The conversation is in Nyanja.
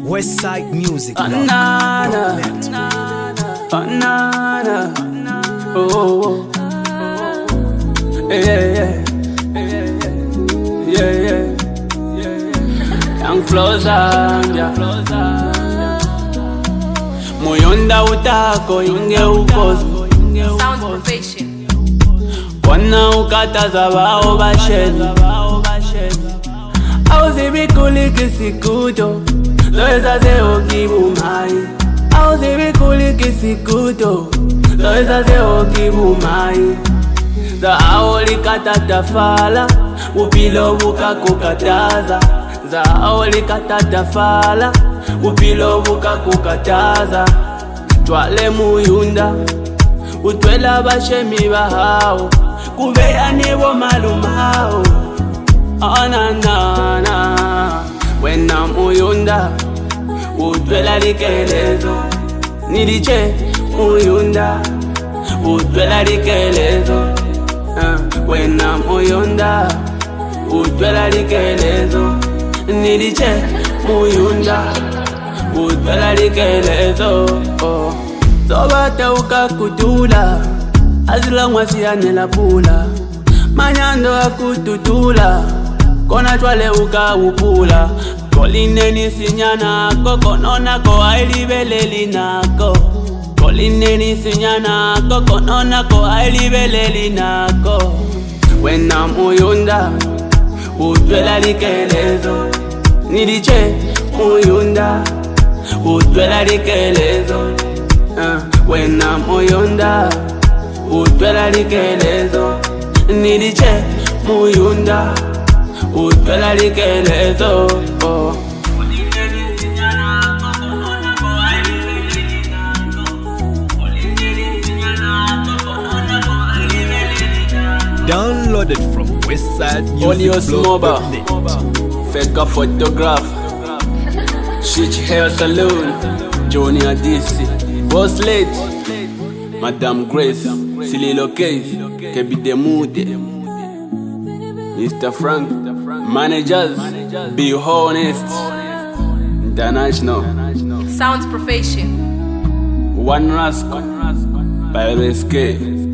Westside Music. Banana, banana, oh, yeah, young flows yeah. Moyonda utako inge ukozo. Sounds Profession. Kwana ukataza bao basheli. Auzibikuliki sikuto Zoeza zeo kibumai. Auzibikuliki sikuto Zoeza zeo kibumai. Za aoli katatafala upilo buka kukataza. Za aoli katatafala upilo buka kukataza. Twale muyunda utwela bashemi bahao kubeya nibo malumao. Oh na na na, wena muyunda utwela likelezo. Niliche muyunda utwela likelezo. Wena muyunda utwela likelezo. Niliche muyunda utwela likelezo. Zobate ukakutula azila mwasiyane la pula. Manyando akututula kona twale ukawupula. Koline nisinyana koko nona ko ailibeleli nako. Koline nisinyana koko nona ko ailibeleli nako. Wena muyunda utwela likelezo. Niliche muyunda utwela likelezo. Wena muyunda utwela likelezo. Niliche muyunda utwela likelezo. Downloaded from Onios Mobile. westsidemusicblog.net. Feka photograph Shich Hair Saloon. Junior DC Boss Late Madame Grace Sililo Case Kebi Demude Mr. Frank Managers Be Honest International Sounds Profession. One Rascal Pirates K